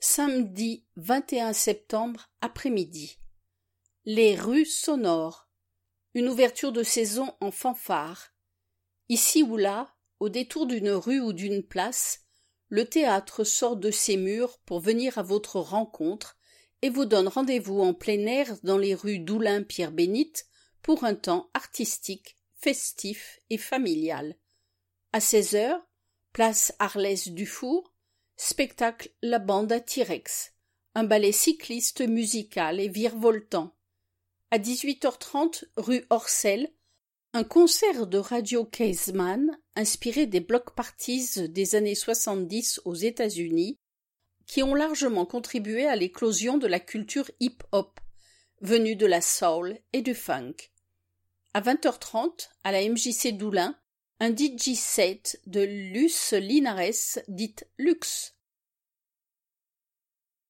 Samedi 21 septembre après-midi. Les rues sonores. Une ouverture de saison en fanfare. Ici ou là, au détour d'une rue ou d'une place, le théâtre sort de ses murs pour venir à votre rencontre et vous donne rendez-vous en plein air dans les rues d'Oulin-Pierre-Bénite pour un temps artistique, festif et familial. À 16h, place Arlès-Dufour, spectacle La Bande à T-Rex, un ballet cycliste musical et virevoltant. À 18h30, rue Orcel, un concert de Radio Caseman inspiré des block parties des années 70 aux États-Unis, qui ont largement contribué à l'éclosion de la culture hip-hop, venue de la soul et du funk. À 20h30, à la MJC d'Oulin, un DJ set de Luce Linares, dite Luxe,